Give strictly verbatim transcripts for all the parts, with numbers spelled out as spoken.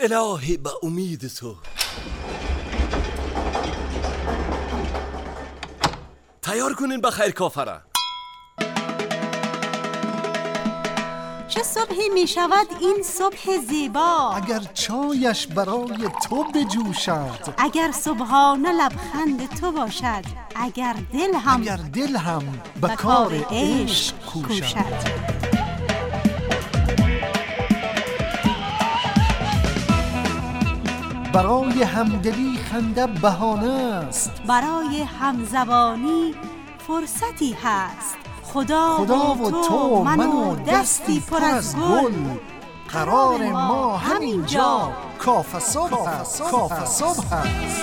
الهی به امید تو. تیار کنین بخیر کافره. چه صبحی می شود این صبح زیبا، اگر چایش برای تو بجوشد، اگر صبحانه لبخند تو باشد، اگر دل هم اگر دل هم به کار عشق کوشد. برای همدلی خنده بهانه است، برای همزبانی فرصتی هست. خدا, خدا و تو من و دستی پر از گل، قرار ما همینجا کافه صبح هست. کافه صبح هست.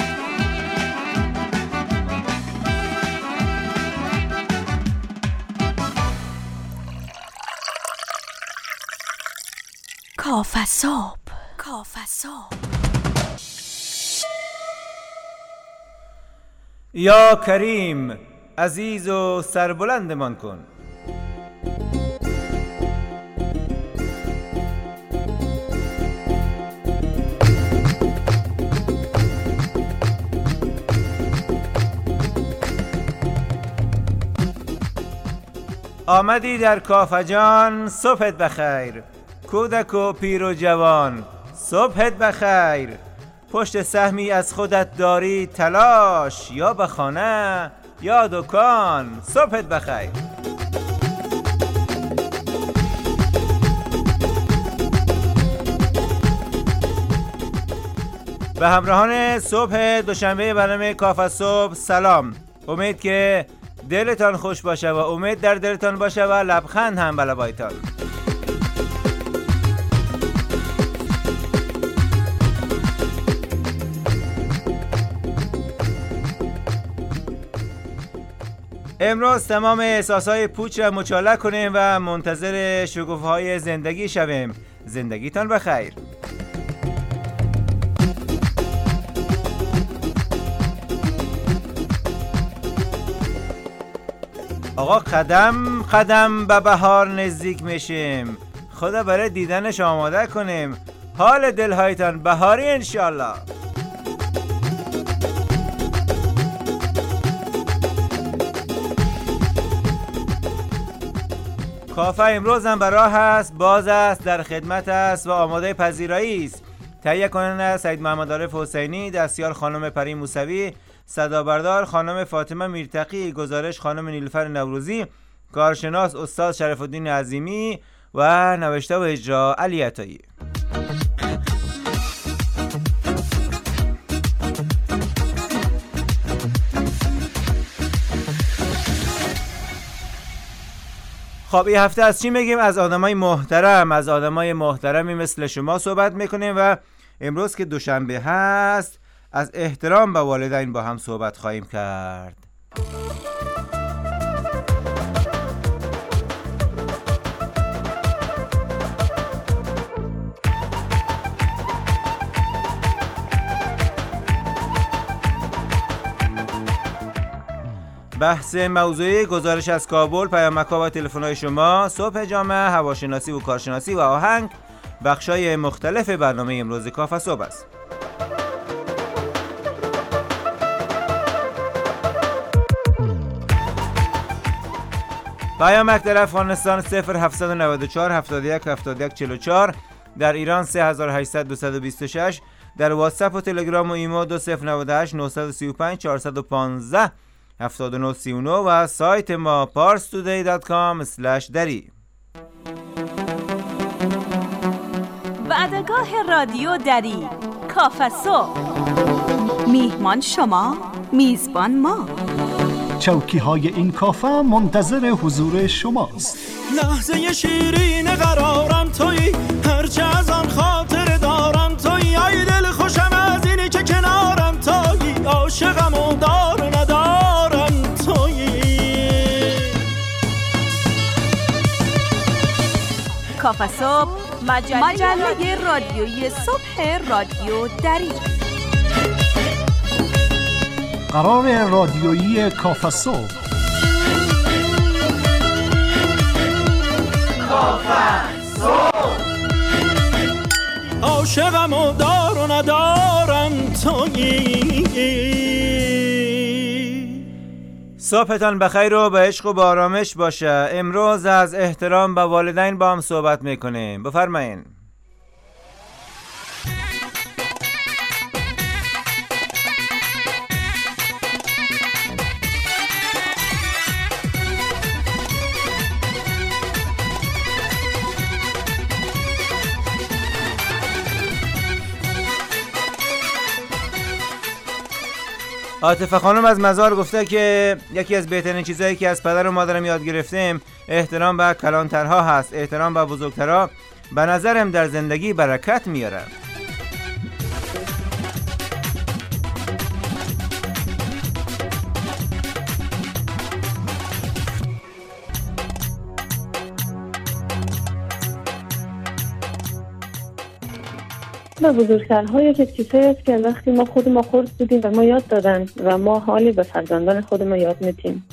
کافه صبح. کافه صبح. یا کریم عزیز و سربلندمان کن. آمدی در کافه جان، صبحت بخیر. کودک و پیر و جوان، صبحت بخیر. پشت سهمی از خودت داری تلاش، یا به خانه یا دکان، صبحت بخیر. به همراهان صبح دوشنبه برنامه کافه صبح سلام. امید که دلتان خوش باشه و امید در دلتان باشه و لبخند هم به لبایتان. امروز تمام احساسهای پوچ را مچاله کنیم و منتظر شکوفه‌های زندگی شویم. زندگیتان بخیر. آقا قدم قدم به بهار نزدیک میشیم. خدا برای دیدنش آماده کنیم. حال دلهایتان بهاری انشالله. کافه امروز هم براه است، باز است، در خدمت است و آماده پذیرایی است. تهیه کننده سید محمد عارف حسینی، دستیار خانم پری موسوی، صدابردار خانم فاطمه میرتقی، گزارش خانم نیلوفر نوروزی، کارشناس استاد شرف الدین عظیمی و نوشته و اجرا علی عطایی. خب این هفته از چی میگیم؟ از آدمای محترم، از آدمای محترمی مثل شما صحبت میکنیم و امروز که دوشنبه هست از احترام به والدین با هم صحبت خواهیم کرد. بحث موضوعی گزارش از کابل، پیامک‌ها و تلفن‌های شما، صبح جامعه، هواشناسی و کارشناسی و آهنگ بخشای مختلف برنامه امروز کافه صبح است. پیامک در افغانستان صفر هفتصد و نود و چهار هفتاد و یک هفتاد و یک چهل و چهار، در ایران سه هزار و هشتصد دویست و بیست و شش، در واتساپ و تلگرام و ایمو دو صفر نود و هشت نهصد و سی و پنج چهارصد و پانزده هفتاد و نه سی و نه و سایت ما پارس تودی دات کام اسلش دری. وعدگاه رادیو دری، کافه صبح. میهمان شما، میزبان ما. چوکی های این کافه منتظر حضور شماست. لحظه شیرین قرارم تویی، هرچه از آن خاطر دارم تویی. ای دل خوشم از اینی که کنارم تویی، عاشقم و دار و ندارم تویی. کافه صبح، مجله, مجله رادیویی صبح رادیو دری. قرار رادیویی کافه صبح. کافه صبح. عاشقم و دارم صبحتان بخیر و به عشق و با آرامش باشه. امروز از احترام به والدین با هم صحبت میکنیم. بفرمایین. عاطفه خانم از مزار گفته که یکی از بهترین چیزهایی که از پدر و مادرم یاد گرفتیم احترام به کلانترها هست. احترام به بزرگترها به نظرم در زندگی برکت میاره. و بزرگترها یک چیزایی است که وقتی ما خود ما خورد بودیم و ما یاد دادن و ما حالی به فرزندان خود ما یاد میدیم.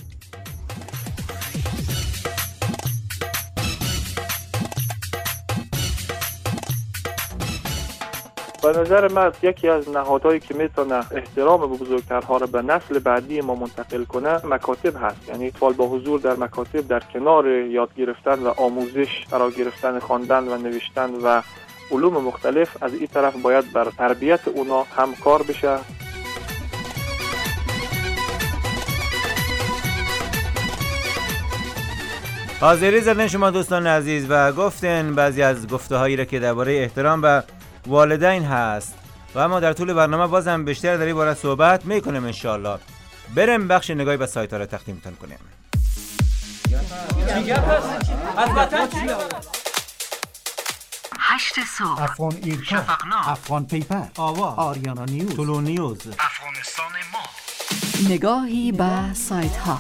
به نظر من یکی از نهادهایی که میتونه احترام به بزرگترها را به نسل بعدی ما منتقل کنه مکاتب هست. یعنی اطفال با حضور در مکاتب در کنار یاد گرفتن و آموزش قرار گرفتن، خواندن و نوشتن و علوم مختلف، از این طرف باید بر تربیت اونا هم کار بشه. حاضری زدن شما دوستان عزیز و گفتن بعضی از گفته هایی را که درباره احترام به والدین هست و اما در طول برنامه بازم بیشتر در این باره صحبت میکنیم ان شاء الله. بریم بخش نگاهی به سایت ها را تقدیمتون کنیم. هشت صبح، افغان ایرکا، افغان پیپر، آوا، آریانا نیوز، طلو نیوز، افغانستان ما. نگاهی به سایت ها.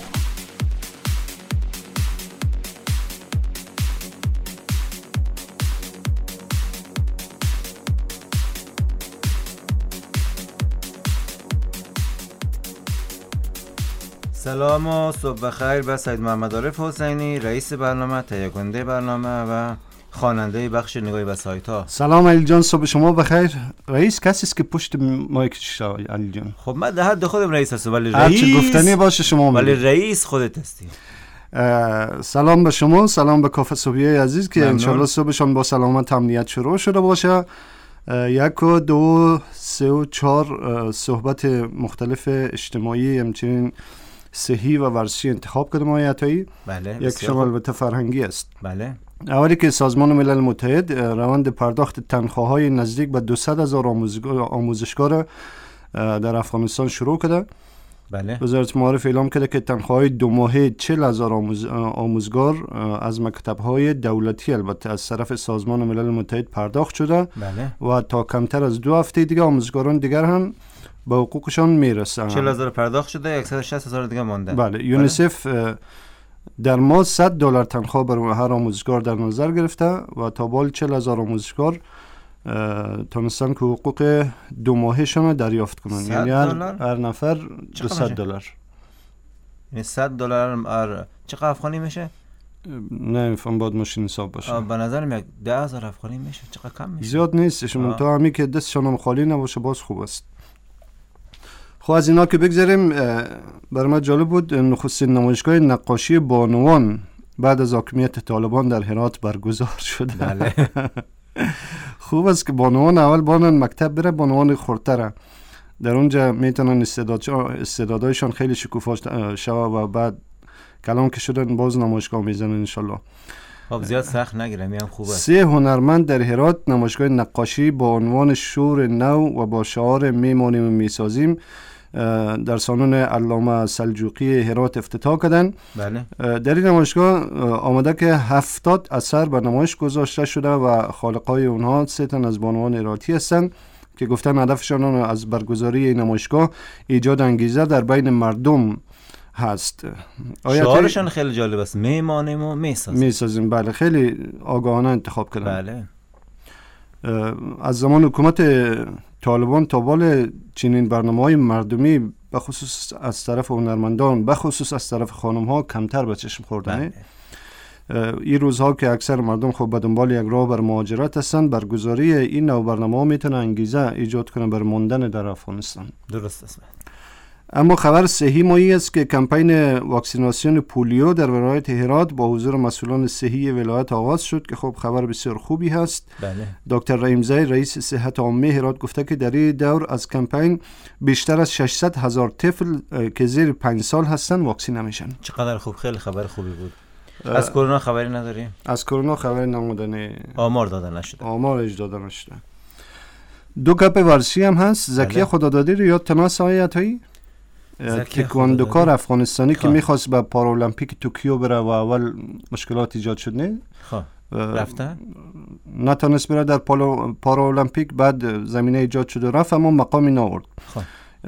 سلام و صبح بخیر به سید محمد عارف حسینی، رئیس برنامه، تهیه کننده برنامه و خواننده بخش نگاهی به سایت ها. سلام علی جان، صبح شما بخیر. رئیس کسی است که پشت مایکش علی جان؟ خب من در حد خودم رئیس هستم ولی رئیس هرچی گفتنی باشه شما ولی رئیس خودت هستی. سلام به شما، سلام به کافه صبحیه عزیز که انشالله صبحشان با سلامت امنیت شروع شده باشه. یک و دو سه و چهار صحبت مختلف اجتماعی همچنین صحی و ورزشی انتخاب کردم آقای عطایی. بله. یکشون البته فرهنگی است. بله. اولی که سازمان ملل متحد روند پرداخت تنخواه‌های نزدیک به دویست هزار آموزشگار در افغانستان شروع کرده. بله. وزارت معارف اعلام کرده که تنخواه‌های دو ماهه چهل هزار آموز... آموزگار از مکتب‌های دولتی البته از طرف سازمان ملل متحد پرداخت شده. بله. و تا کمتر از دو هفته دیگه آموزگاران دیگر هم به حقوقشان میرسن. چهل هزار پرداخت شده، صد و شصت هزار دیگه مونده. بله. یونیسف در ماه صد دلار تنخواه بر هر آموزگار در نظر گرفته و تا بال چهل هزار آموزگار تونستن که حقوق دو ماهشان دریافت کنن. یعنی هر, هر نفر دویست دلار. یعنی صد دلار چقدر افغانی میشه؟ نه فهم باید ماشین حساب باشه. به نظر میاد ده هزار افغانی میشه. چقدر کم میشه؟ زیاد نیستش، منتها همی که دستشان هم خالی نباشه باز خوب است. خب از اینا که بگذاریم، برای من جالب بود نخستین نمایشگاه نقاشی بانوان بعد از حاکمیت طالبان در هرات برگزار شده. بله. خوب است که بانوان اول بانن مکتب بره، بانوان خردتره در اونجا میتونن استعدادایشان خیلی شکوفا شوه و بعد کلام که شدن باز نمایشگاه میزنن انشالله. خب زیاد سخت نگیره، میام خوب است. سه هنرمند در هرات نمایشگاه نقاشی با عنوان شور نو و با شعار میمانیم و میسازیم در سالن علامه سلجوقی هرات افتتاح کردن. بله. در این نمایشگاه آمده که هفتاد اثر به نمایش گذاشته شده و خالقای اونها سه تن از بانوان هراتی هستند که گفتن هدفشان از برگزاری این نمایشگاه ایجاد انگیزه در بین مردم هست. شعارشان خیلی جالب است، میمانیم و میسازیم. میسازیم بله، خیلی آگاهانه انتخاب کردن. بله. از زمان حکومت طالبان تا بال چنین برنامه‌های مردمی به خصوص از طرف هنرمندان، به خصوص از طرف خانم‌ها کمتر به چشم خوردنه. این روزها که اکثر مردم خب به دنبال یک راه بر مهاجرت هستند، برگزاری این نوع برنامه میتونه انگیزه ایجاد کنه بر موندن در افغانستان. درست است. اما خبر صحیح ما این است که کمپین واکسیناسیون پولیو در ولایت هرات با حضور مسئولان صحی ولایت آغاز شد که خب خبر بسیار خوبی هست. بله. دکتر رحیمزی رئیس صحت عامه هرات گفته که در این دور از کمپین بیشتر از ششصد هزار طفل که زیر پنج سال هستن واکسینه میشن. چقدر خوب، خیلی خبر خوبی بود. از کرونا خبری نداریم؟ از کرونا خبری نمودن، آمار داده نشده. آمارش داده نشده. دو کپ ورزشی هم هست. زکیه خدادادی رو یاد تناس آقای عطایی؟ تکواندوکار افغانستانی که میخواست به پارالمپیک توکیو بره و اول مشکلات ایجاد شد، نه؟ خب رفته؟ نتونست بره در پارالمپیک، بعد زمینه ایجاد شد و رفت اما مقامی ناورد. خب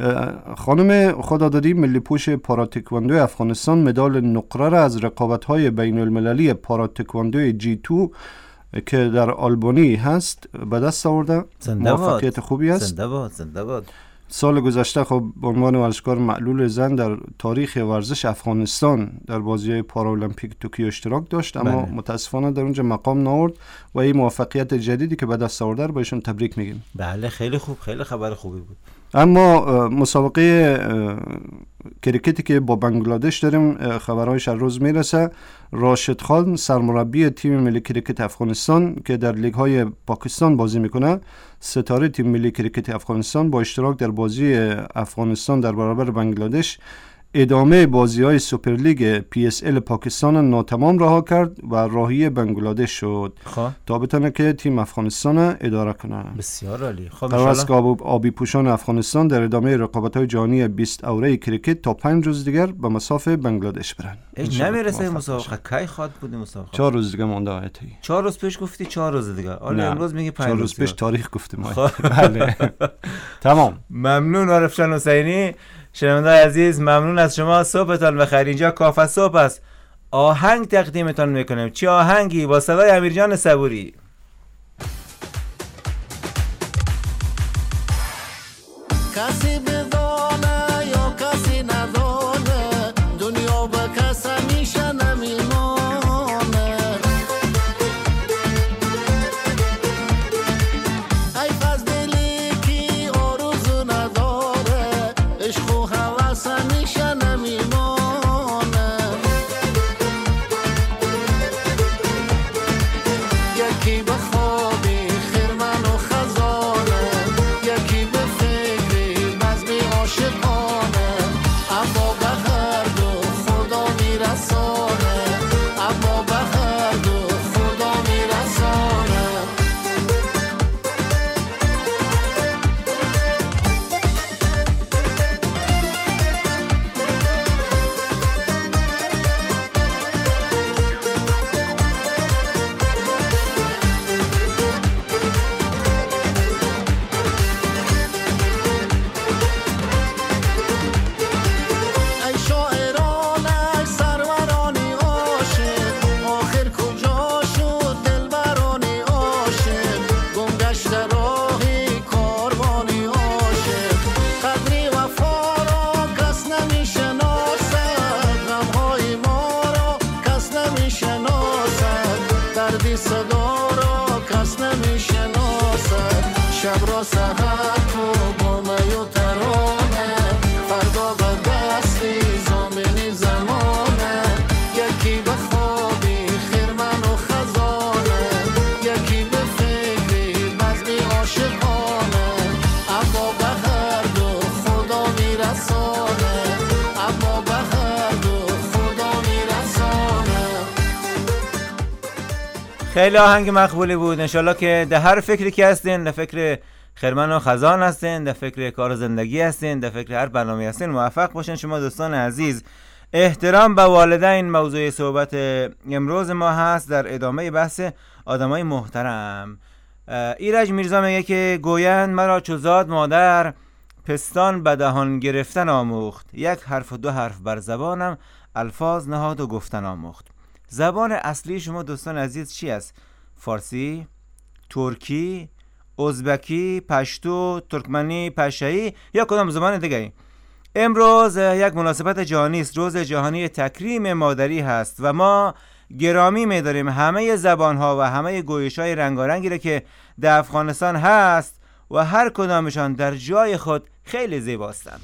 خانم خدادادی ملی پوش پاراتکواندو افغانستان مدال نقره را از رقابت‌های بین المللی پاراتکواندو جی دو که در آلبانی هست به دست آورده. موفقیت خوبی است. زنده باد، زنده باد. سال گذشته خب به عنوان ورزشکار معلول زن در تاریخ ورزش افغانستان در بازی‌های پارالمپیک توکیو اشتراک داشت، اما بله. متاسفانه در اونجا مقام نآورد و این موفقیت جدیدی که به دست آورده رو بهشون تبریک میگیم. بله خیلی خوب، خیلی خبر خوبی بود. اما مسابقه کریکتی که با بنگلادش داریم خبرهایش هر روز میرسه. راشد خان سرمربی تیم ملی کریکت افغانستان که در لیگ های پاکستان بازی میکنه، ستاره تیم ملی کریکت افغانستان با اشتراک در بازی افغانستان در برابر بنگلادش ادامه بازی های سوپرلیگ پی اس ال پاکستان ناتمام رها کرد و راهی بنگلادش شد تا بتونه که تیم افغانستان اداره کنه. بسیار عالی. خب پس آبی پوشان افغانستان در ادامه رقابت‌های جهانی بیست اوره کریکت تا پنج روز دیگر به مسافه بنگلادش برن. ای نمیرسه مسابقه کی خواد بود مسابقه؟ چهار روز دیگه مونده آیتی. چهار روز پیش گفتی چهار روز دیگه. حالا امروز میگی پنج روز. چهار روز پیش تاریخ گفتیم. بله. تمام. ممنون عارف جان حسینی. شنونده عزیز ممنون از شما. صبحتان بخیر. اینجا کافه صبح است. آهنگ تقدیمتان میکنیم. چی آهنگی؟ با صدای امیرجان صبوری. کسی بدانه یا کسی ندانه دنیا به کس همیشه نمیمانه. حیف از دلی که آرزو نداره عشق و هوس همیشه نمیمانه. یکی به خوابی خرمن و خزانه، یکی به فکری مزمی عاشقانه، اما به هر دو خدا میرسانه، اما به هر دو خدا میرسانه. ای شاعران ای سرورانی عاشق، آخر کجا شد دلبرانی عاشق؟ گم گشت راهی کاروانی عاشق، قدری وفا را کس نمیشناسد، غمهای ما را کس نمیشناسد، دردی صدا را کس نمیشناسد. شب را سحر تو با می و ترانه، فردا به دستی زامنی زمانه. یکی به خوابی خرمن و خزانه، یکی به فکری بزمی عاشقانه، اما به هر دو خدا میرسانه، اما به هر دو خدا میرسانه. خیلی آهنگ مقبولی بود. انشالله که در هر فکری که هستین، در فکر خرمن و خزان هستین، در فکر کار زندگی هستین، در فکر هر برنامه هستین، موفق باشین شما دوستان عزیز. احترام به والدین موضوع صحبت امروز ما هست در ادامه بحث آدمای محترم. ایرج میرزا میگه که گویند مرا چو زاد مادر پستان به دهان گرفتن آموخت، یک حرف و دو حرف بر زبانم الفاظ نهاد و گفتن آموخت. زبان اصلی شما دوستان عزیز چی است؟ فارسی، ترکی، ازبکی، پشتو، ترکمنی، پشه‌ای یا کدام زبان دیگه؟ امروز یک مناسبت جهانی است، روز جهانی تکریم مادری هست و ما گرامی می‌داریم همه زبان‌ها و همه گویش‌های رنگارنگی را که در افغانستان هست و هر کدامشان در جای خود خیلی زیباستند.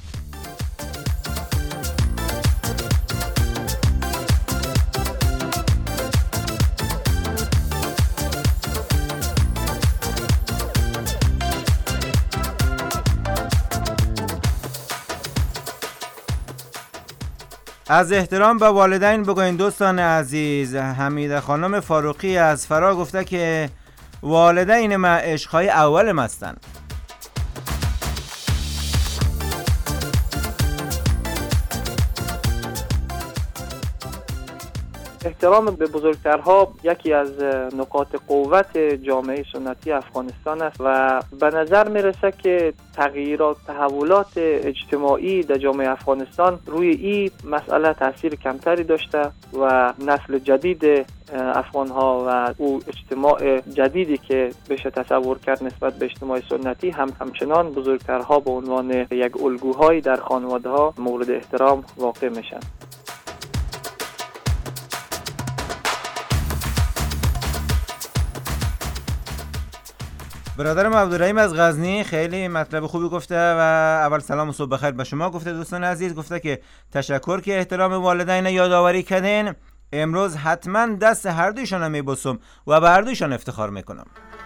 از احترام به والدین بگوین دوستان عزیز. حمیده خانم فاروقی از فرا گفته که والدین ما عشقهای اولم هستند. احترام به بزرگترها یکی از نقاط قوت جامعه سنتی افغانستان است و به نظر میرسه که تغییرات تحولات اجتماعی در جامعه افغانستان روی این مسئله تاثیر کمتری داشته و نسل جدید افغانها و او اجتماع جدیدی که بشه تصور کرد نسبت به اجتماع سنتی هم همچنان بزرگترها به عنوان یک الگوهایی در خانواده ها مورد احترام واقع میشن. برادرم عبدالرحیم از غزنی خیلی مطلب خوبی گفته و اول سلام و صبح بخیر به شما گفته. دوستان عزیز گفته که تشکر که احترام والدین یادآوری کردین. امروز حتما دست هر دویشان رو میبوسم و به هر دویشان افتخار میکنم.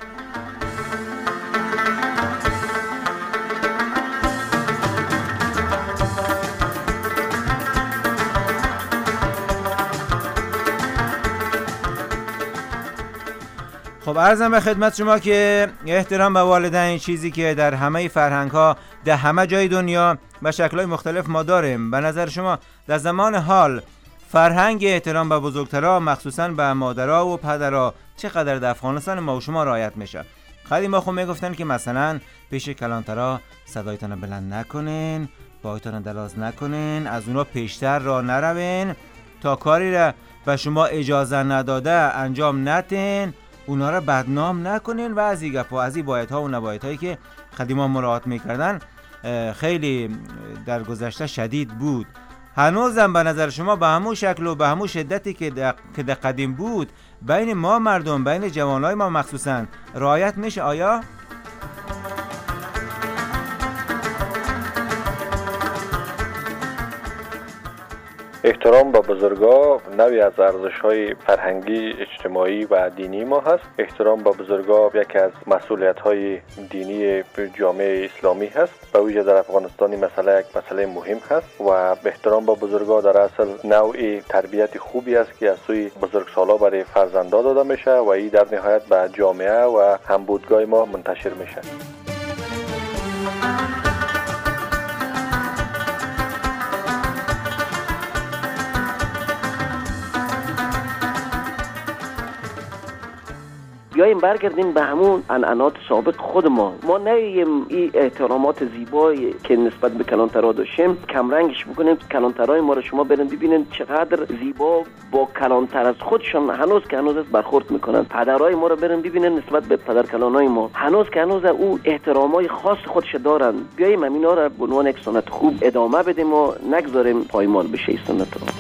خب عرضم به خدمت شما که احترام به والدین چیزی که در همه فرهنگ ها در همه جای دنیا به شکل‌های مختلف ما داریم. به نظر شما در زمان حال فرهنگ احترام به بزرگترها مخصوصاً به مادرها و پدرها چقدر در افغانستان ما و شما رعایت میشه؟ خیلی ما خود میگفتن که مثلا پیش کلانترها صدایتان بلند نکنین، پایتان دراز نکنین، از اونا پیشتر راه نروین، تا کاری را به شما اجازه نداده انجام ندین، اونا را بدنام نکنین و از این گپ و از این بایدها و نبایدهایی که قدیما مراعات میکردن خیلی در گذشته شدید بود. هنوزم به نظر شما به همون شکل و به همون شدتی که در که در قدیم بود بین ما مردم، بین جوانای ما مخصوصا رعایت میشه آیا؟ احترام به بزرگا نوعی از ارزش‌های فرهنگی، اجتماعی و دینی ما هست. احترام به بزرگا یکی از مسئولیت‌های دینی جامعه اسلامی هست. به ویژه در افغانستان این مسئله یک مسئله مهم هست و احترام به بزرگا در اصل نوعی تربیت خوبی است که از سوی بزرگسالا برای فرزندان داده میشه و این در نهایت به جامعه و همبودگاه ما منتشر میشه. بیاییم برگردیم به همون عنعنات سابق خود ما. ما نهیم این احترامات زیبایی که نسبت به کلانترها داشتیم کمرنگش بکنیم. کلانترهای ما رو شما برن ببینین چقدر زیبا با کلانتر از خودشان هنوز که هنوز برخورد میکنن. پدرهای ما رو برن ببینین نسبت به پدر کلانای ما هنوز که هنوز او احترامای خاص خودش دارن. بیاییم همینا رو به عنوان یک سنت خوب ادامه بدیم و نگذاریم پایمال بشه این سنت رو.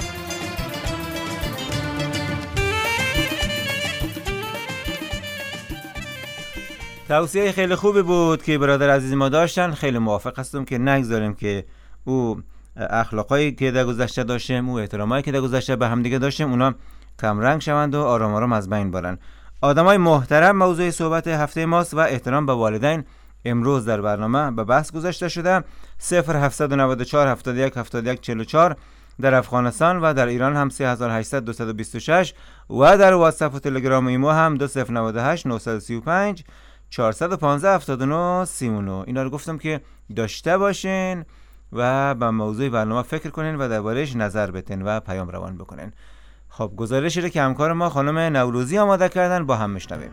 توصیه خیلی خوبی بود که برادر عزیز ما داشتن. خیلی موافق هستم که نگذاریم که او اخلاقایی که در گذشته داشتیم، او احترامایی که در گذشته به هم دیگه داشتیم، اونا کم رنگ شوند و آرام آرام از بین برن. آدمای محترم، موضوع صحبت هفته ماست و احترام به والدین امروز در برنامه به بحث گذاشته شده. صفر هفت نه چهار هفت یک هفت یک چهار چهار در افغانستان و در ایران هم سه هزار و هشتصد و دویست و بیست و شش و در واتساپ و تلگرام و ایمو هم دو صفر نه هشت نه سه پنج چهارصد و پانزده هفتاد و نه سی و نه. اینا رو گفتم که داشته باشین و به موضوع برنامه فکر کنین و درباره‌اش نظر بدین و پیام روان بکنین. خب گزارشی رو که همکار ما خانم نوروزی آماده کردن با هم میشنویم.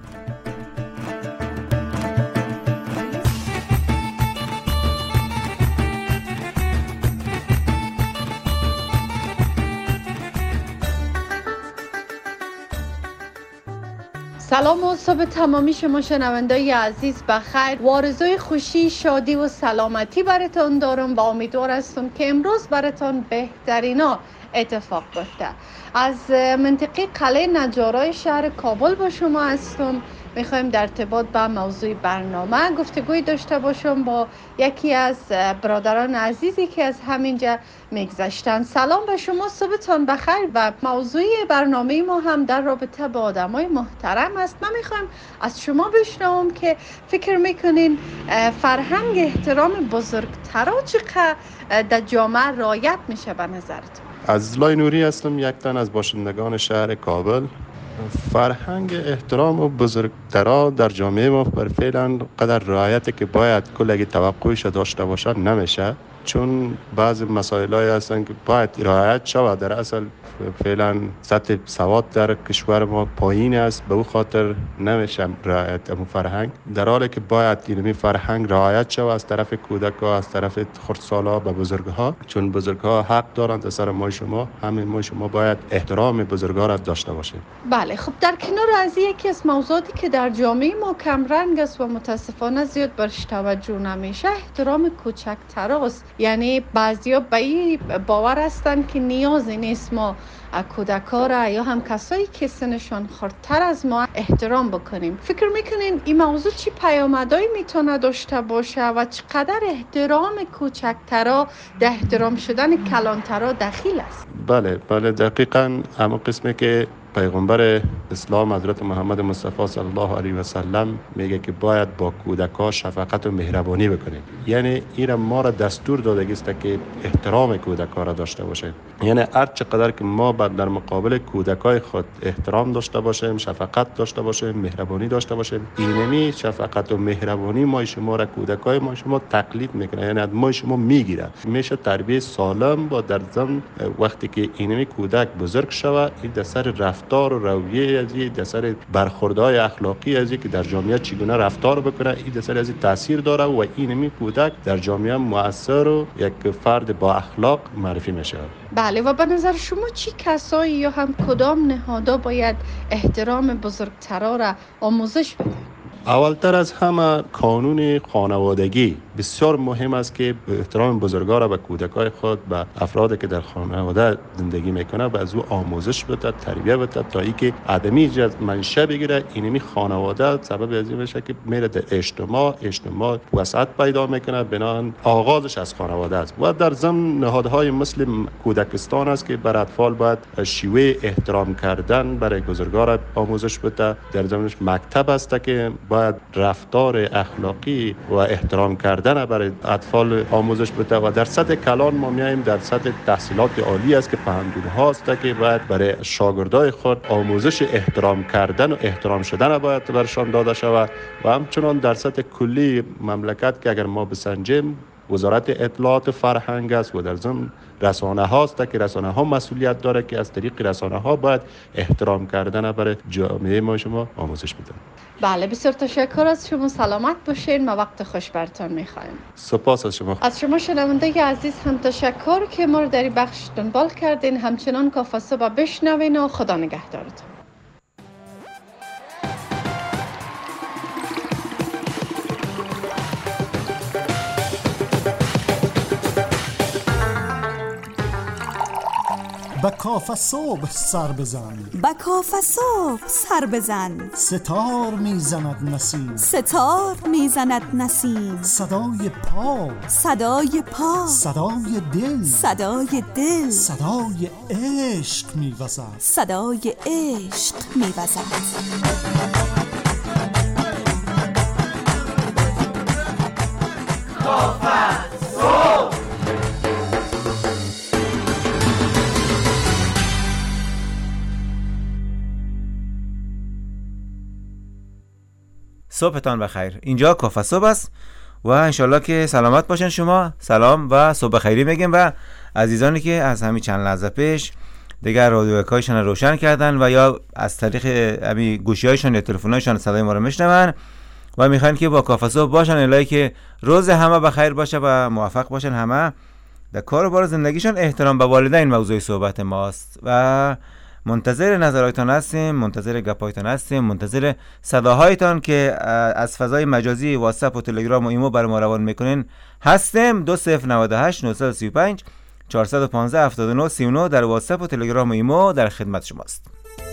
سلام و صبح تمامی شما شنوندای عزیز بخیر و آرزوی خوشی، شادی و سلامتی براتون دارم و امیدوار هستم که امروز براتون بهترینا اتفاق بیفته. از منطقه قلعه نجارای شهر کابل با شما هستم. میخوایم در ارتباط با موضوع برنامه گفتگوی داشته باشم با یکی از برادران عزیزی که از همینجا میگذشتن. سلام به شما، صبحتان بخیر. و موضوع برنامه ما هم در رابطه با آدمای محترم است. من میخوایم از شما بشنوم که فکر میکنین فرهنگ احترام بزرگترا چقدر در جامعه رعایت میشه به نظرتون؟ عزیزلای نوری هستم، یک تن از باشندگان شهر کابل. فرهنگ احترام و بزرگترا در جامعه ما بر فعلا قدر رعایتی که باید کلگی توقعش داشته باشد نمیشه، چون بعض مسائل‌هایی هستن که باید رعایت شود. در اصل فعلا سطح سواد در کشور ما پایین است، به او خاطر نمیشه رعایت امو فرهنگ، در حالی که باید اینمی فرهنگ رعایت شود از طرف کودک‌ها، از طرف خردسال‌ها و بزرگ‌ها، چون بزرگ‌ها حق دارند از سر ما شما، همین ما شما باید احترام بزرگ‌ها را داشته باشیم. بله، خب در کنار از یکی از موضوعاتی که در جامعه ما کم رنگ است و متاسفانه زیاد برش توجه نمیشه، احترام کوچکتراست. یعنی بعضیا به این باور هستند که نیازی نیست ما کودک‌ها را یا هم کسایی که سنشان خردتر از ما احترام بکنیم. فکر میکنین این موضوع چی پیامدهایی میتونه داشته باشه و چقدر احترام کوچکترا در احترام شدن کلانترا دخیل است؟ بله بله دقیقاً اما قسمی که پیغمبر اسلام حضرت محمد مصطفی صلی الله علیه و سلم میگه که باید با کودکان شفقت و مهربانی بکنیم. یعنی این ما را دستور داده است که احترام کودکان را داشته باشیم. یعنی هر چقدر که ما در مقابل کودکای خود احترام داشته باشیم، شفقت داشته باشیم، مهربانی داشته باشیم، اینمی شفقت و مهربانی ما شما را کودکای ما شما تقلید میکنه، یعنی از ما شما میگیره. میشه تربیت سالم با در ضمن وقتی که اینمی کودک بزرگ شود، این در سر رفتار و رویه از این در سر برخوردهای اخلاقی از این که در جامعه چگونه رفتار بکنه، این در سر از این تاثیر داره و اینمی کودک در جامعه مؤثر و یک فرد با اخلاق معرفی میشه. بله، و به نظر شما چی کسایی یا هم کدام نهادها باید احترام بزرگترا را آموزش بده؟ اولتر از همه قانون خانوادگی بسیار مهم است که احترام بزرگان را به کودکای خود، به افرادی که در خانواده زندگی میکنه و از او آموزش بده، تربیت بده تا اینکه آدمی از منشأ بگیره. اینمی خانواده سبب از این میشه که میره در اجتماع اجتماع وسعت پیدا میکنه، بنابراین آغازش از خانواده است. و در ضمن نهادهای مثل کودکستان است که بر اطفال باید شیوه احترام کردن برای بزرگان را آموزش بده. در ضمنش مکتب است که باید رفتار اخلاقی و احترام کردن برای اطفال آموزش بده. و در سطح کلان ما میایم در سطح تحصیلات عالی است که فهمدون هاست که باید برای شاگردای خود آموزش احترام کردن و احترام شدن باید برشان داده شود. و همچنان در سطح کلی مملکت که اگر ما بسنجیم، وزارت اطلاعات فرهنگ است و در ضمن رسانه هاست که رسانه ها مسئولیت داره که از طریق رسانه ها باید احترام کردن برای جامعه ما شما آموزش بدن. بله، بسیار تشکر از شما، سلامت باشین. ما وقت خوش برتان میخوایم. سپاس از شما. از شما شنونده عزیز هم تشکر که ما رو در این بخش دنبال کردین. همچنان کافه صبح بشنوین و خدا نگهدارتون. با کافه صبح سر بزن، با کافه صبح سر بزن، ستار میزند نسیم، ستار میزند نسیم، صدای پا، صدای پا، صدای دل، صدای دل، صدای عشق میوزد، صدای عشق میوزد. کافه صبح. صبحتان بخیر. اینجا کافه صبح است و انشالله که سلامت باشن شما. سلام و صبح خیری میگیم و عزیزانی که از همین چند لحظه پیش دیگر رادیو اکایشان روشن کردن و یا از طریق همین گوشی‌هایشان یا تلفن‌هایشان صدای ما رو میشنون و میخوان که با کافه صبح باشن، الهی که روز همه بخیر باشه و موفق باشن همه در کار و بار زندگیشان. احترام به والدین موضوع صحبت ماست و منتظر نظراتتان هستیم، منتظر گپایتان هستیم، منتظر صداهایتان که از فضای مجازی واتساپ و تلگرام و ایمو برای ما روان میکنین هستیم. دو صفر نود و هشت نهصد و سی و پنج چهارصد و پانزده هفتاد و نه سی و نه در واتساپ و تلگرام و ایمو در خدمت شماست.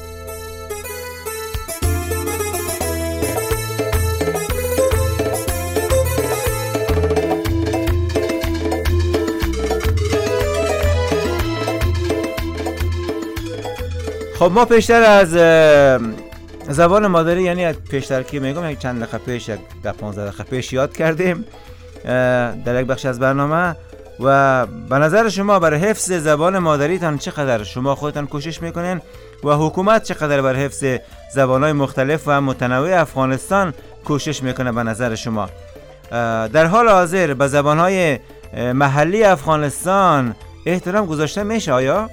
خب ما پیشتر از زبان مادری، یعنی پیشتر که میگم یک چند دقیقه پیش، یک ده پانزده دقیقه پیش یاد کردیم در یک بخش از برنامه. و به نظر شما برای حفظ زبان مادریتان چقدر شما خودتان کوشش میکنین و حکومت چقدر برای حفظ زبانهای مختلف و متنوع افغانستان کوشش میکنه به نظر شما؟ در حال حاضر به زبانهای محلی افغانستان احترام گذاشته میشه آیا؟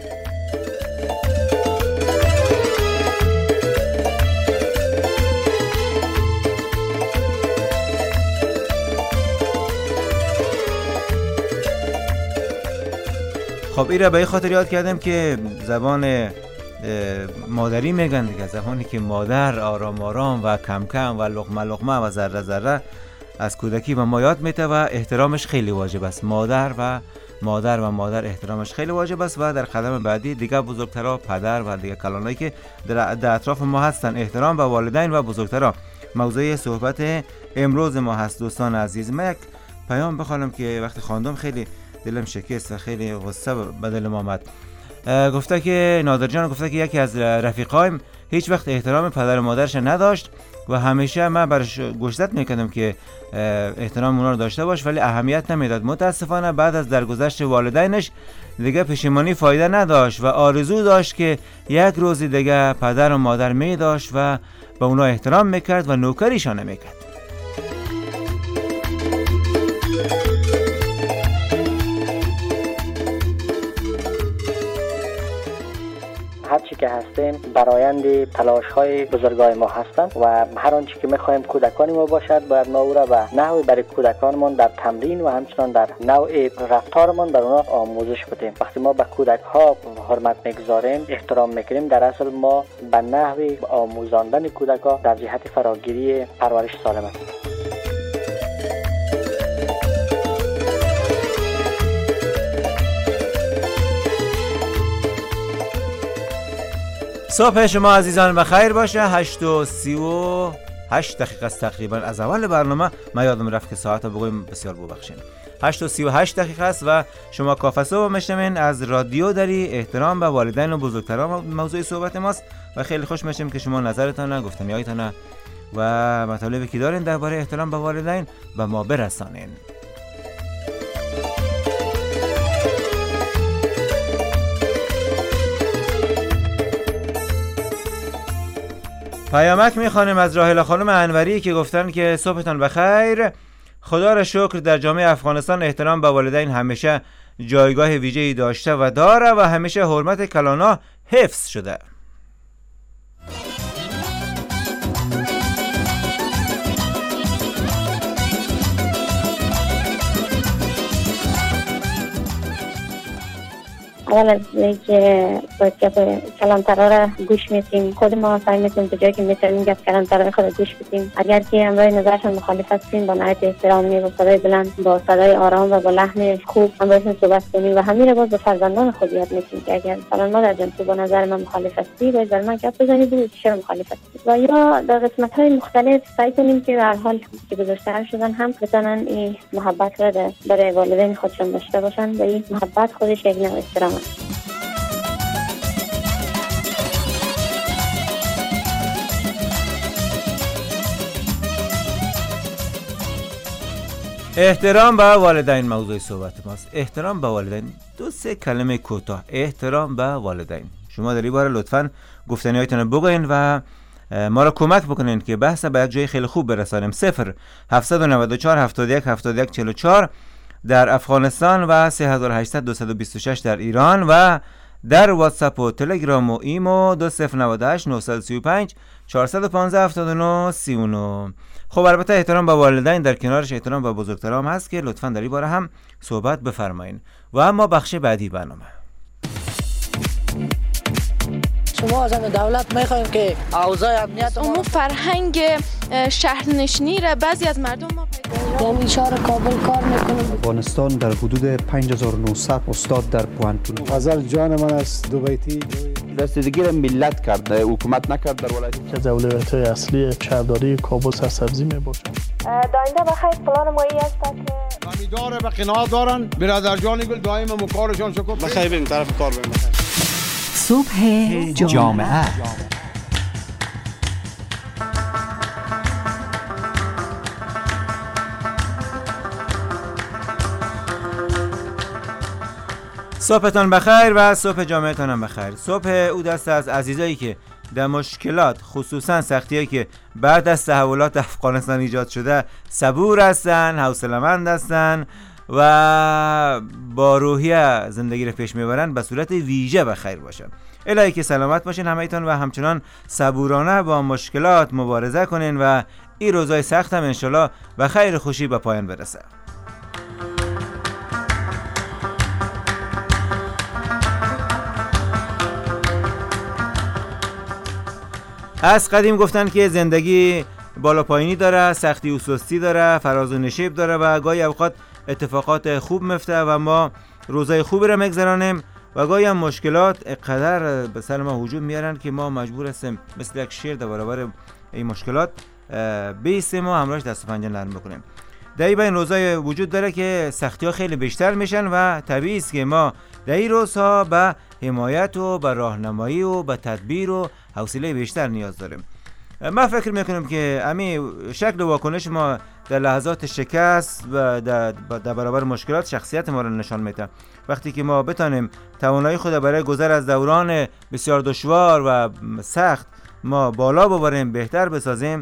خب این را به این خاطر یاد کردم که زبان مادری میگن دیگه، زبانی که مادر آرام آرام و کم کم و لقمه لقمه و ذره ذره از کودکی به ما یاد میده و احترامش خیلی واجب است. مادر و مادر و مادر احترامش خیلی واجب است و در قدم بعدی دیگه بزرگترها، پدر و دیگه کلانایی که در, در اطراف ما هستن. احترام به والدین و بزرگترها موضوع صحبت امروز ما هست. دوستان عزیز، من یک پیام بخوانم که وقتی خواندم خیلی دلم شکست و خیلی غصه به دلم آمد. گفته که نادر جان گفته که یکی از رفیقایم هیچ وقت احترام پدر و مادرش نداشت و همیشه من برش گوشزد میکردم که احترام اونا رو داشته باش، ولی اهمیت نمیداد. متاسفانه بعد از درگذشت والدینش دیگه پشیمانی فایده نداشت و آرزو داشت که یک روزی دیگه پدر و مادر می داشت و به اونا احترام میکرد و نوکریشان میکرد. هرچی که هستیم برآیند تلاش‌های بزرگای ما هستند و هر آنچه که می‌خوایم کودکان ما باشد باید ما او را به نحوی برای کودکانمان در تمرین و همچنان در نوع رفتارمان بر آنها آموزش بدیم. وقتی ما به کودک‌ها حرمت می‌گذاریم، احترام می‌کنیم، در اصل ما به نحوی آموزاندن کودک‌ها در جهت فراگیری پرورش سالم است. صبح شما عزیزان بخیر باشه. هشت و سی و هشت دقیقه است تقریبا از اول برنامه. من یادم رفت که ساعت رو بگویم، بسیار ببخشید. هشت و سی و هشت دقیقه است و شما کافه صبح میشنوین از رادیو دری. احترام به والدین و بزرگتران موضوع صحبت ماست و خیلی خوش میشیم که شما نظرتان، گفتنیاتون و مطالبی که دارین درباره احترام به والدین به ما برسانین. پیامک میخوانیم از راهله خانم انوری که گفتن که صبحتان بخیر. خدا را شکر در جامعه افغانستان احترام به والدین همیشه جایگاه ویژه‌ای داشته و داره و همیشه حرمت کلانا حفظ شده. اول از اینکه باید گپ کلانترها را گوش میتیم، خود ما سعی میکنیم به جایی که میتونیم گپ کلانترهای خود گوش بدیم. اگر که همراه نظرشان مخالف هستیم با نهایت احترامی با صدای بلند، با صدای آرام و با لحن خوب همراهشون صحبت کنیم و همین رو باز به فرزندان خود یاد میتیم که اگر مثلا مادر جان تو با نظر من مخالف هستی باید در من گپ بزنی بگو چرا مخالف هستی، و یا در قسمت‌های مختلف سعی کنیم که در حال که بزرگتر شدن هم بتونن این محبت را برای والدین خودشون داشته باشن و این محبت خودش یک نوع احترام. احترام به والدین موضوع صحبت ماست. احترام به والدین، دو سه کلمه کوتاه. احترام به والدین. شما در این باره لطفاً گفتنیاتون رو بگوین و ما را کمک بکنین که بحث به یک جای خیلی خوب برسانیم. صفر هفتصد و نود و چهار هفتاد و یک هفتاد و یک چهل و چهار در افغانستان و سه هزار و هشتصد دویست و بیست و شش در ایران و در واتساپ و تلگرام و ایمو دو صفر نود و هشت نهصد و سی و پنج چهارصد و پانزده هفتاد و نه سی و نه. خب البته احترام به والدین در کنارش احترام به بزرگتران هست که لطفاً در این باره هم صحبت بفرمایید. و اما بخش بعدی برنامه، شما از دولت میخوایم که اوضاع امنیت ما فرهنگ شهرنشینی را بعضی از مردم ما در میشار کابل کار میکنم. افغانستان در حدود پنج هزار و نهصد استاد در پوهنتون. غزل جان من است دوبیتی. رسیدگی را ملت کرد، حکومت نکرد در ولایت. که از اولویت‌های اصلی شهرداری کابل سرسبزی میباشد. داینده بخیر پلان مایی است که امیدواره به قناعت دارن. برادر جان گل دائما مکارشان شکر. بخیر بریم طرف کار بریم. صبح جامعه. صبحتان بخیر و صبح جامعتان هم بخیر. صبح او دست از عزیزایی که در مشکلات، خصوصا سختیایی که بعد از تحولات افغانستان ایجاد شده صبور هستن، حوصله‌مند هستن و با روحیه زندگی رو پیش میبرن به صورت ویژه بخیر باشه. الهی که سلامت باشین همه‌تون و همچنان صبورانه با مشکلات مبارزه کنین و این روزای سخت هم انشالله به خیر خوشی به پایان برسه. از قدیم گفتن که زندگی بالا پایینی داره، سختی و سستی داره، فراز و نشیب داره و گاهی اوقات اتفاقات خوب میفته و ما روزای خوبی رو میگذرانیم و گاهی هم مشکلات اقدر به سر ما هجوم میارن که ما مجبور هستیم مثل یک شیر در برابر این مشکلات بیستیم و همراهش دست و پنجه نرم بکنیم. در این روزای وجود داره که سختی ها خیلی بیشتر میشن و طبیعی است که ما در این روزها به حمایت و به راهنمایی و به تدبیر و حوصله بیشتر نیاز داریم. ما فکر میکنم که امی شکل واکنش ما در لحظات شکست و در, در برابر مشکلات شخصیت ما را نشان میده. وقتی که ما بتانیم توانایی خود برای گذر از دوران بسیار دشوار و سخت ما بالا ببریم، بهتر بسازیم،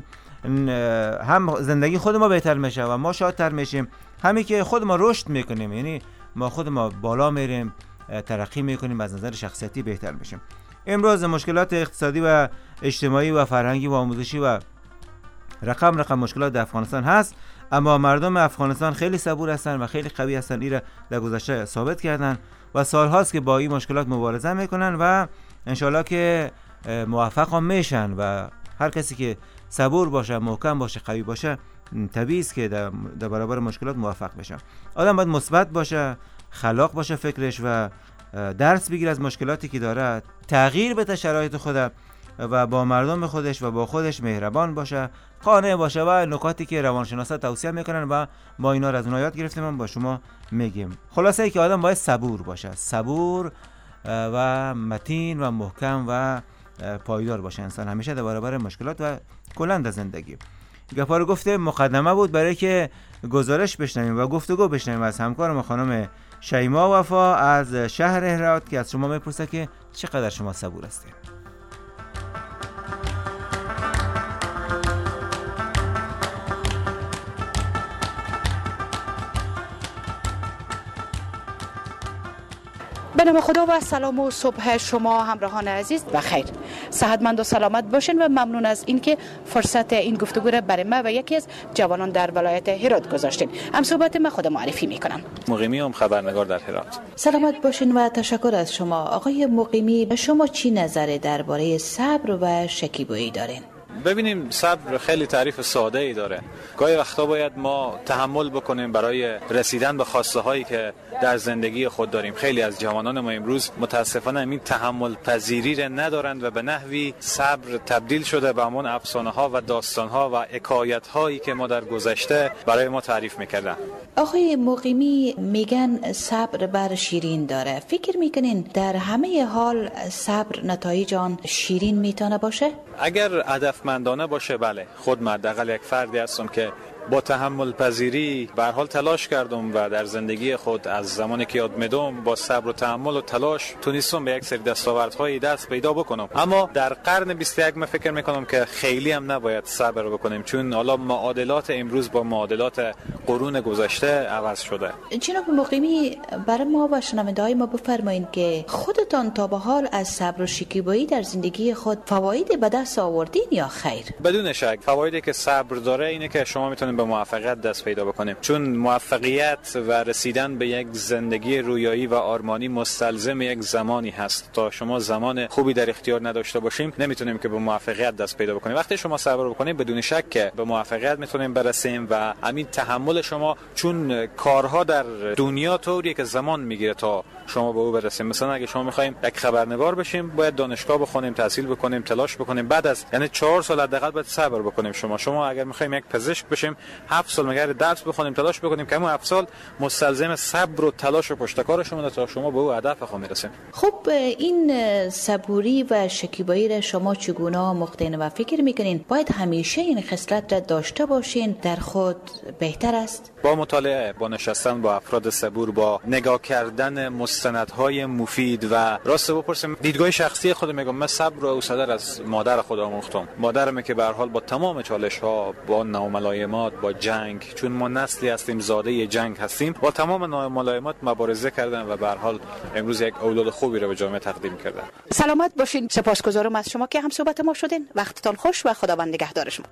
هم زندگی خود ما بهتر میشه و ما شادتر میشیم، همین که خود ما رشد میکنیم، یعنی ما خود ما بالا میریم، ترقی میکنیم، از نظر شخصیتی بهتر میشیم. امروز مشکلات اقتصادی و اجتماعی و فرهنگی و آموزشی و رقم رقم مشکلات در افغانستان هست، اما مردم افغانستان خیلی صبور هستن و خیلی قوی هستن. این را در گذشته ثابت کردن و سالهاست که با این مشکلات مبارزه میکنن و انشالله که موفق هم میشن و هر کسی که صبور باشه، محکم باشه، قوی باشه، طبیعی است که در, در برابر مشکلات موفق بشه. آدم باید مثبت باشه، خلاق باشه فکرش و درس بگیر از مشکلاتی که داره، تغییر بده شرایط خود و با مردم خودش و با خودش مهربان باشه، قانع باشه و نکاتی که روانشناسا توصیه میکنن و ما اینا رو از اونها یاد گرفتیم و با شما میگیم. خلاصه ای که آدم باید صبور باشه، صبور و متین و محکم و پایدار باشه انسان همیشه در برابر مشکلات و کلا در زندگی. گپا رو گفته مقدمه بود برای که گزارش بشنویم و گفتگو بشنویم از همکارم خانم شیما وفا از شهر هرات که از شما میپرسه که چقدر شما صبور هستید. به نام خدا و سلام و صبح شما همراهان عزیز و خیر، صحتمند و سلامت باشین و ممنون از اینکه فرصت این گفتگو را برای ما و یکی از جوانان در ولایت هرات گذاشتین. هم صحبت من خودم معرفی میکنم. مقیمی هم خبرنگار در هرات. سلامت باشین و تشکر از شما. آقای مقیمی، شما چی نظر درباره صبر و شکیبایی دارین؟ ببینیم، صبر خیلی تعریف ساده ای داره. گاهی وقتا باید ما تحمل بکنیم برای رسیدن به خواسته هایی که در زندگی خود داریم. خیلی از جوانان ما امروز متاسفانه این تحمل پذیری را ندارند و به نحوی صبر تبدیل شده به همون افسانه ها و داستان ها و حکایت هایی که ما در گذشته برای ما تعریف میکردن. آقای مقیمی، میگن صبر بر شیرین داره. فکر میکنین در همه حال صبر نتایج آن شیرین میتونه باشه؟ اگر هدفمندانه باشه بله. خود من حداقل یک فردی هستم که با تحمل پذیری به هر حال تلاش کردم و در زندگی خود از زمانی که یاد میدم با صبر و تحمل و تلاش تونستم به یک سری دستاوردهای دست پیدا بکنم. اما در قرن بیست و یک من فکر میکنم که خیلی هم نباید صبر بکنیم، چون حالا معادلات امروز با معادلات قرون گذشته عوض شده. جناب مقیمی، برای ما و شنونده‌های ما بفرمایید که خودتان تا به حال از صبر و شکیبایی در زندگی خود فوایدی به دست آوردین یا خیر؟ بدون شک فوایدی که صبر داره اینه که شما میتونید میتونیم به موفقیت دست پیدا بکنیم، چون موفقیت و رسیدن به یک زندگی رویایی و آرمانی مستلزم یک زمانی هست. تا شما زمان خوبی در اختیار نداشته باشیم نمیتونیم که به موفقیت دست پیدا بکنیم. وقتی شما صبر بکنید بدون شک که به موفقیت میتونیم برسیم و همین تحمل شما، چون کارها در دنیا طوریه که زمان میگیره تا شما به او برسیم. مثلا اگه شما میخوایم یک خبرنگار بشیم باید دانشگاه بخونیم، تحصیل بکنیم، تلاش بکنیم، بعد از یعنی چهار سال حداقل باید صبر بکنیم. شما شما اگر میخوایم یک پزشک بشیم هفت سال مگر درس بخونیم، تلاش بکنیم که همون هفت سال مستلزم صبر و تلاش و پشتکار شما تا شما به او هدف خود میرسیم. خب این صبوری و شکیبایی را شما چگونه مقتنع و فکر میکنین باید همیشه این خصلت را داشته باشین در خود بهتر است؟ با مطالعه، با نشستن با افراد صبور، با نگاه کردن مستندهای مفید و راست بپرسیم دیدگاه شخصی خود میگم من صبر و حوصله از مادر خود آموختم. مادرم که به هر حال با تمام چالش ها، با ناملایمات، با جنگ، چون ما نسلی هستیم زاده جنگ هستیم، با تمام ناملایمات مبارزه کردن و به هر حال امروز یک اولاد خوبی رو به جامعه تقدیم کردن. سلامت باشین. سپاسگزارم از شما که هم صحبت ما شدین. وقتتان خوش و خداوند نگهدار شما.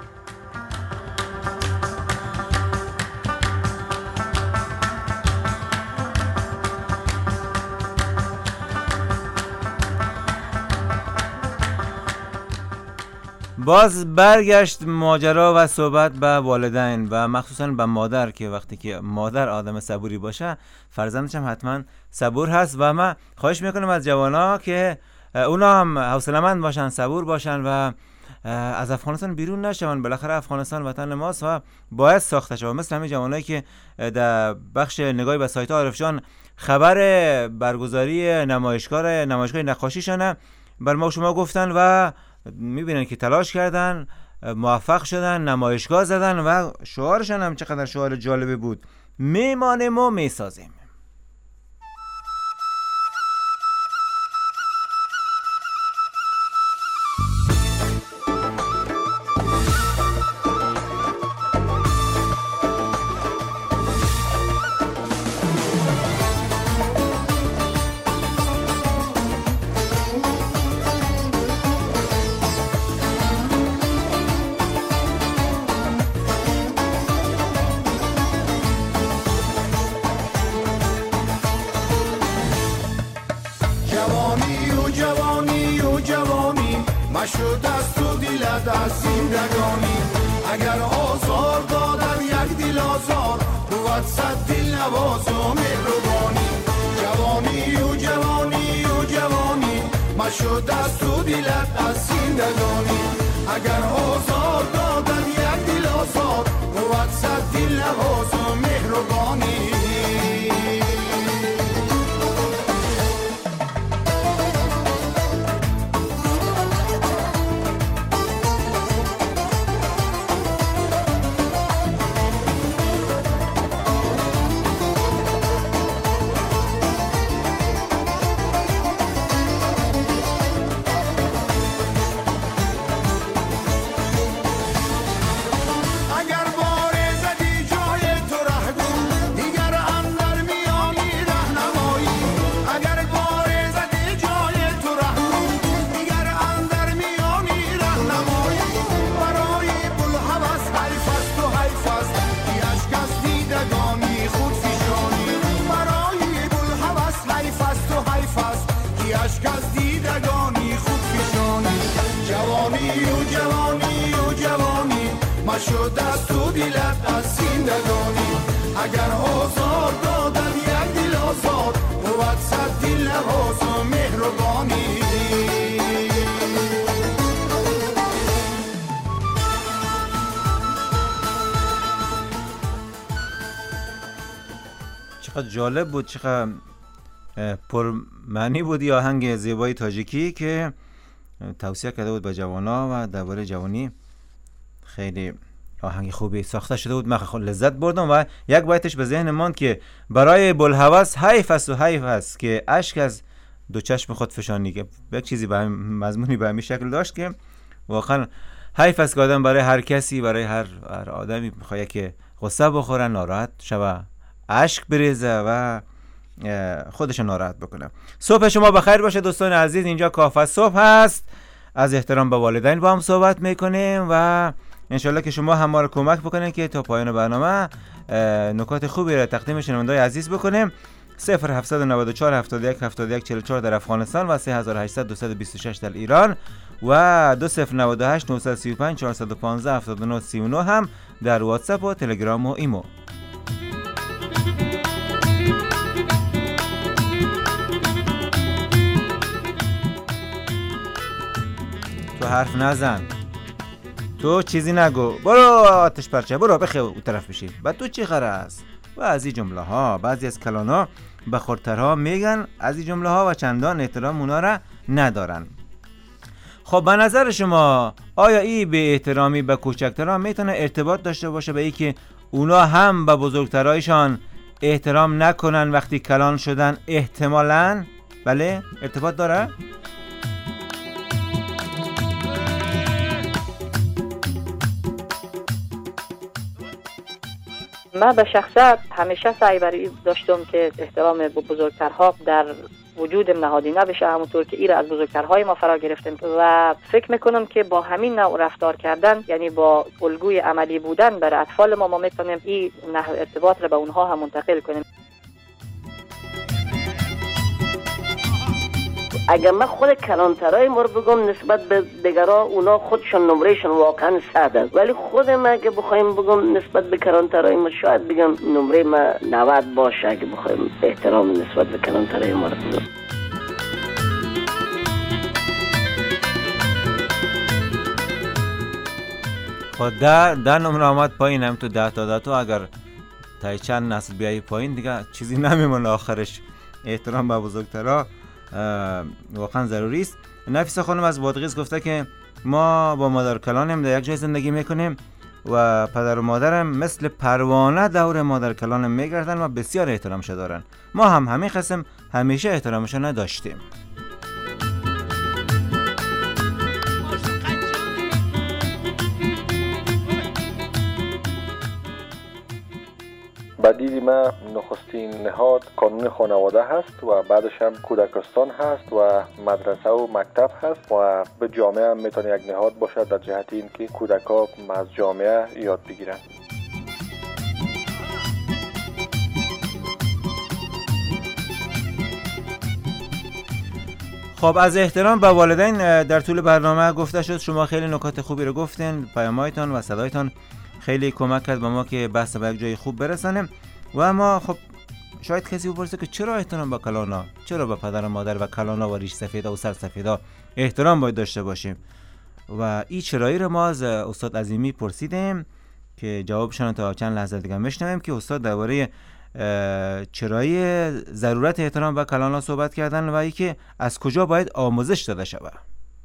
باز برگشت ماجرا و صحبت به والدین و مخصوصا به مادر که وقتی که مادر آدم صبوری باشه فرزندش هم حتما صبور هست و من خواهش میکنم از جوانا که اونا هم حوصله‌مند باشن، صبور باشن و از افغانستان بیرون نشون. بالاخره افغانستان وطن ماست و باید ساخته شود. مثل همین جوانایی که در بخش نگاهی به سایت عارف جان خبر برگزاری نمایشگاه نمایشگاه نقاشیشون بر ما شما گفتن و میبینن که تلاش کردن، موفق شدن، نمایشگاه زدن و شعارشان هم چقدر شعار جالبی بود، میمانیم و میسازیم. چقدر جالب بود، چقدر پرمعنی بود یا آهنگ زیبای تاجیکی که توصیه کرده بود به جوانا و درباره جوانی خیلی آهنگ خوبی ساخته شده بود. من خیلی لذت بردم و یک بیتش به ذهن ماند که برای بلهوس حیف است و حیف است که اشک از دو چشم خود فشانی، که یک چیزی به مضمونی به همین شکل داشت که واقعا حیف است که آدم برای هر کسی، برای هر, هر آدمی میخواد که غصه بخوره، ناراحت شوه، اشک بریزه و خودش ناراحت بکنه. صبح شما بخیر باشه دوستان عزیز. اینجا کافه صبح هست، از احترام به والدین با هم صحبت میکنیم و انشالله که شما هم ما رو کمک بکنین که تا پایان برنامه نکات خوبی را تقدیم شنونده‌های عزیز بکنیم. صفر هفت نه چهار هفتاد و یک هفتاد و یک چهل و چهار در افغانستان و سه هزار و هشتصد دویست و بیست و شش در ایران و دو صفر نه هشت نه سه پنج چهارصد و پانزده هفتاد و نه سی و نه هم در واتساپ و تلگرام و ایمو. تو حرف نزن، تو چیزی نگو، برو آتش پرچه، برو بخی اون طرف بشی، بعد تو چی غرض؟ و از این جمله ها بعضی از کلانا به خردترها میگن، از این جمله ها و چندان احترام اونا را ندارن. خب به نظر شما آیا این به احترامی به کوچکترها میتونه ارتباط داشته باشه به این که اونا هم به بزرگترایشان احترام نکنن وقتی کلان شدن؟ احتمالاً بله ارتباط داره؟ من به شخصت همیشه سعی بر داشتم که احترام به بزرگترها در وجود نهادی نبشه، همونطور که ایره از بزرگترهای ما فرا گرفتیم و فکر میکنم که با همین نوع رفتار کردن، یعنی با الگوی عملی بودن برای اطفال ما، ما میتونیم این نحو ارتباط را به اونها هم منتقل کنیم. اگر من خود کلانترای ما رو بگم نسبت به دیگرها، اونا خودشون نمرهشون واقعا صد است، ولی خود من اگه بخوایم بگم نسبت به کلانترای ما شاید بگم نمره ما نود باشه اگه بخوایم احترام نسبت به کلانترای ما رو بگم. خود در در نمره آمد پایین، هم تو ده تا ده تا اگر تا چند نسل بیایی پایین دیگه چیزی نمیمونه آخرش. احترام به بزرگترها واقعا ضروری است. نفیسه خانم از بادغیس گفته که ما با مادر کلانم در یک جای زندگی میکنیم و پدر و مادرم مثل پروانه دور مادر کلانم میگردن و بسیار احترامش دارن. ما هم همین قسم همیشه احترامش نداشتیم. به دید من نخستین نهاد قانون خانواده هست و بعدش هم کودکستان هست و مدرسه و مکتب هست و به جامعه هم میتونه یک نهاد باشه در جهت این که کودکا از جامعه یاد بگیرن. خب از احترام به والدین در طول برنامه گفته شد. شما خیلی نکات خوبی رو گفتین، پیام‌هایتان و صدایتان خیلی کمک کرد به ما که بحث به یک جای خوب برسانیم. و اما خب شاید کسی بپرسه که چرا احترام به کلانا، چرا به پدر و مادر و کلانا و ریش سفیدا و سر سفیدا احترام باید داشته باشیم؟ و این چرایی رو ما از استاد عظیمی پرسیدیم که جوابشون تا چند لحظه دیگه میشنویم که استاد درباره چرایی ضرورت احترام به کلانا صحبت کردن و اینکه از کجا باید آموزش داده شود.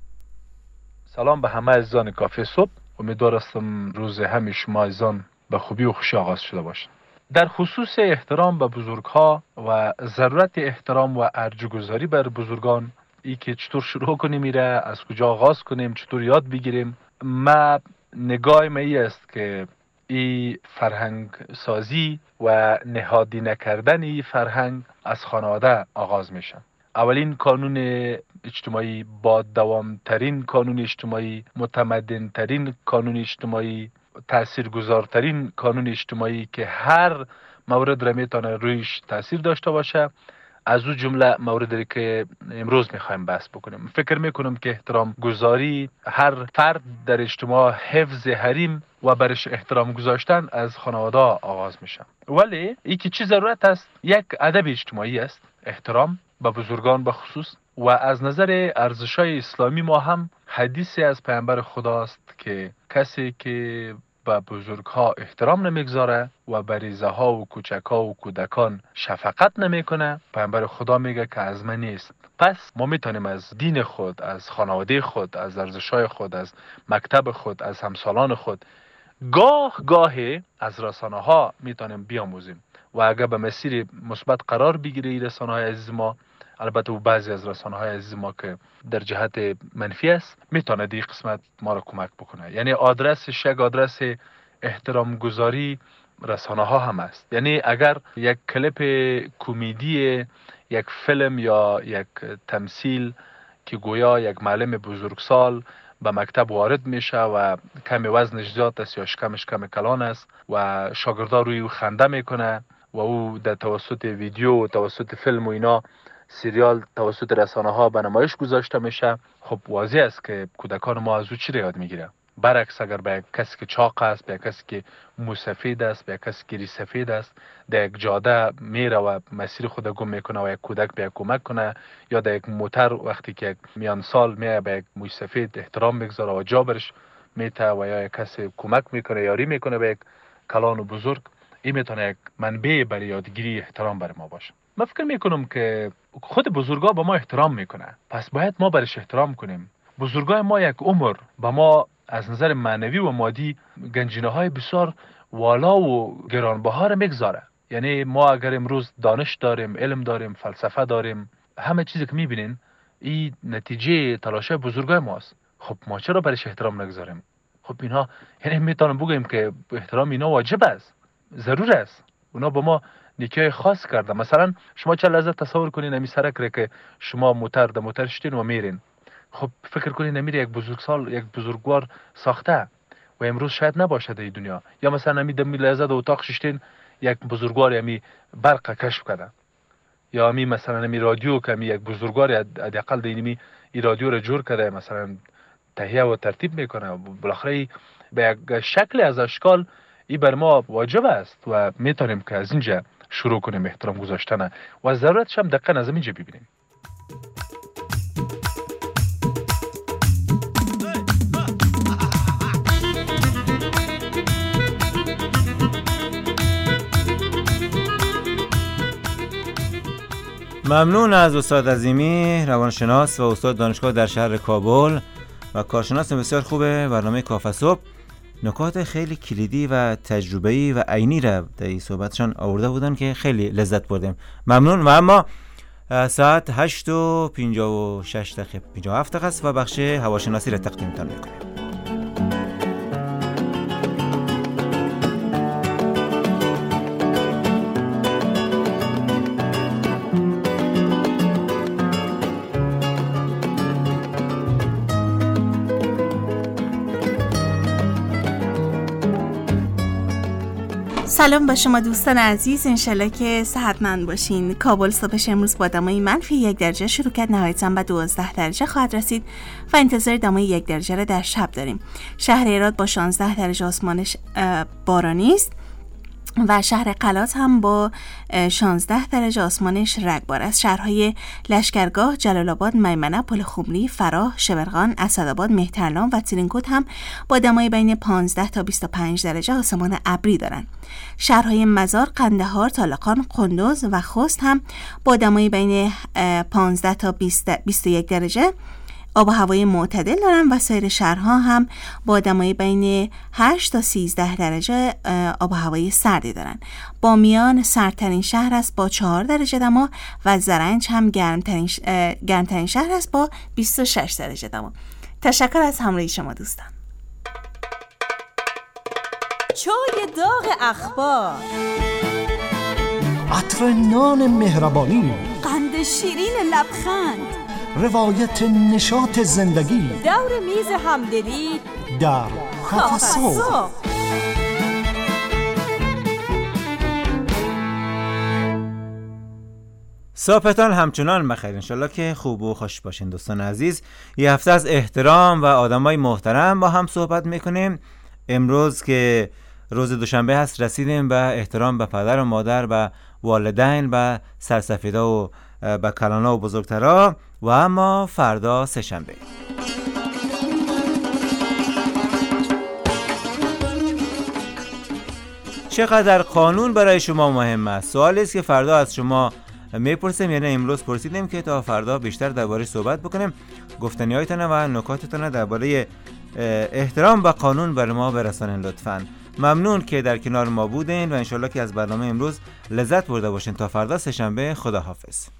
سلام به همه عزیزان کافه صبح. امیدوارم روز همه شما عزیزان به خوبی و خوشی آغاز شده باشد. در خصوص احترام به بزرگها و ضرورت احترام و ارجوگذاری بر بزرگان، ای که چطور شروع کنیم میره، از کجا آغاز کنیم، چطور یاد بگیریم، ما نگاه ما ای است که این فرهنگ سازی و نهادی نکردن این فرهنگ از خانواده آغاز میشه. اولین قانون اجتماعی، با دوام ترین قانون اجتماعی، متمدن ترین قانون اجتماعی، تاثیرگذارترین قانون اجتماعی که هر مورد را میتونه رویش تاثیر داشته باشه، از او جمله موردی که امروز میخوایم بحث بکنیم. فکر میکنم که احترام گذاری هر فرد در اجتماع، حفظ حریم و برش احترام گذاشتن از خانواده آغاز میشه. ولی این که چی ضرورت است؟ یک ادب اجتماعی است، احترام به بزرگان به خصوص. و از نظر ارزش‌های اسلامی ما هم حدیثی از پیامبر خداست که کسی که به بزرگها احترام نمیگذاره و بریزه ها و کوچک‌ها و کودکان شفقت نمیکنه، پیامبر خدا میگه که از من نیست. پس ما میتونیم از دین خود، از خانواده خود، از ارزش‌های خود، از مکتب خود، از همسالان خود، گاه گاهی از رسانه ها میتونیم بیاموزیم و اگر به مسیر مثبت قرار بگیره رسانه های عزیز ما، البته و بعضی از رسانه های عزیز ما که در جهت منفی است، میتونه دی قسمت ما را کمک بکنه. یعنی آدرسش یک آدرس احترام گذاری رسانه ها هم است. یعنی اگر یک کلیپ کمدی، یک فیلم یا یک تمثیل که گویا یک معلم بزرگسال به مکتب وارد میشه و کمی وزنش زیاد است یا شکمش کم کلان است و شاگردا روی او خنده میکنه و او در توسط ویدیو و توسط فیلم و اینا سریال توسط رسانه ها به نمایش گذاشته میشه. خب واضح است که کودکان ما از او چی را یاد میگیره. برعکس اگر به کسی که چاق است، به کسی که مو سفید است، به کسی که ری سفید است در یک جاده میره و مسیر خود گم میکنه و یک کودک به یک کمک کنه، یا در یک موتر وقتی که یک میان سال میه به یک مو سفید احترام میگذاره و جا برش میته و یا یک کسی کمک میکنه یاری میکنه به یک کلان و بزرگ، این میتونه یک منبع برای یادگیری احترام برای ما باشه. من فکر میکنم که خود بزرگا به ما احترام میکنه، پس باید ما برش احترام کنیم. بزرگای ما یک عمر به ما از نظر معنوی و مادی گنجینه های بسیار والا و گرانبها میگذاره. یعنی ما اگر امروز دانش داریم، علم داریم، فلسفه داریم، همه چیزی که میبینین این نتیجه تلاش بزرگای ماست. خب ما چرا برش احترام نگذاریم؟ خب اینها یعنی میتونم بگم که احترام اینا واجب است، ضرور است. اونا با ما نیکی خاص کرده. مثلا شما چه لحظه تصور کنین امی سرک که شما موتر در موتر شتین و میرین، خب فکر کنین نمیره یک بزرگسال یک بزرگوار ساخته و امروز شاید نباشه در دنیا. یا مثلا امی دمی لحظه در اتاق ششتین یک بزرگوار امی برق کشف کرده، یا امی مثلا امی رادیو که امی یک بزرگوار حداقل دینمی این رادیو را جور کرده، مثلا تهیه و ترتیب میکنه. بالاخره به یک شکل از اشکال این بر ما واجب است و میتونیم که از اینجا شروع کنیم احترام گذاشتن و ضرورتش هم دقیقاً از اینجا ببینیم. ممنون از استاد عظیمی، روانشناس و استاد دانشگاه در شهر کابل و کارشناس بسیار خوب برنامه کافه صبح. نکات خیلی کلیدی و تجربه‌ای و عینی را در این صحبتشان آورده بودن که خیلی لذت بردیم. ممنون. و اما ساعت هشت و پنجاه و شش دقیقه پنجاه و هفت دقیقه است و بخش هواشناسی را تقدیمتان می‌کنیم. سلام به شما دوستان عزیز، انشالله که صحتمند باشین. کابل صبحش امروز با دمای منفی یک درجه شروع کرد، نهایتاً به دوازده درجه خواهد رسید و انتظار دمای یک درجه را در شب داریم. شهر هرات با شانزده درجه آسمانش بارانی است و شهر قلات هم با شانزده درجه آسمانش رگبار است. شهرهای لشکرگاه، جلال آباد، میمنه، پل خمری، فراه، شبرغان، اسدآباد، مهترلام و ترینکوت هم با دمای بین پانزده تا بیست و پنج درجه آسمان ابری دارند. شهرهای مزار، قندهار، طالقان، قندوز و خوست هم با دمای بین پانزده تا بیست و یک درجه آب و هوای معتدل دارن و سایر شهرها هم با دمای بین هشت تا سیزده درجه آب و هوای سردی دارن. بامیان سردترین شهر است با چهار درجه دما و زرنج هم گرمترین گرمترین شهر است با بیست و شش درجه دما. تشکر از همراهی شما دوستان. چای داغ اخبار، عطر نان مهربانی، قند شیرین لبخند، روایت نشاط زندگی، دور میز همدلی در کافه صبح. صبحتان همچنان بخیر، انشالله که خوب و خوش باشین دوستان عزیز. یه هفته از احترام و آدمای محترم با هم صحبت میکنیم. امروز که روز دوشنبه هست رسیدیم به احترام به پدر و مادر و والدین و سرسفیدا و به کلانا و بزرگترا و اما فردا سه شنبه. چقدر قانون برای شما مهم است؟ سوالی است که فردا از شما میپرسیم، یعنی امروز پرسیدیم که تا فردا بیشتر درباره صحبت بکنیم. گفتنی‌هایتان و نکاتتان درباره احترام به قانون برای ما برسانید لطفاً. ممنون که در کنار ما بودین و انشالله که از برنامه امروز لذت برده باشین. تا فردا سه شنبه، خدا حافظ.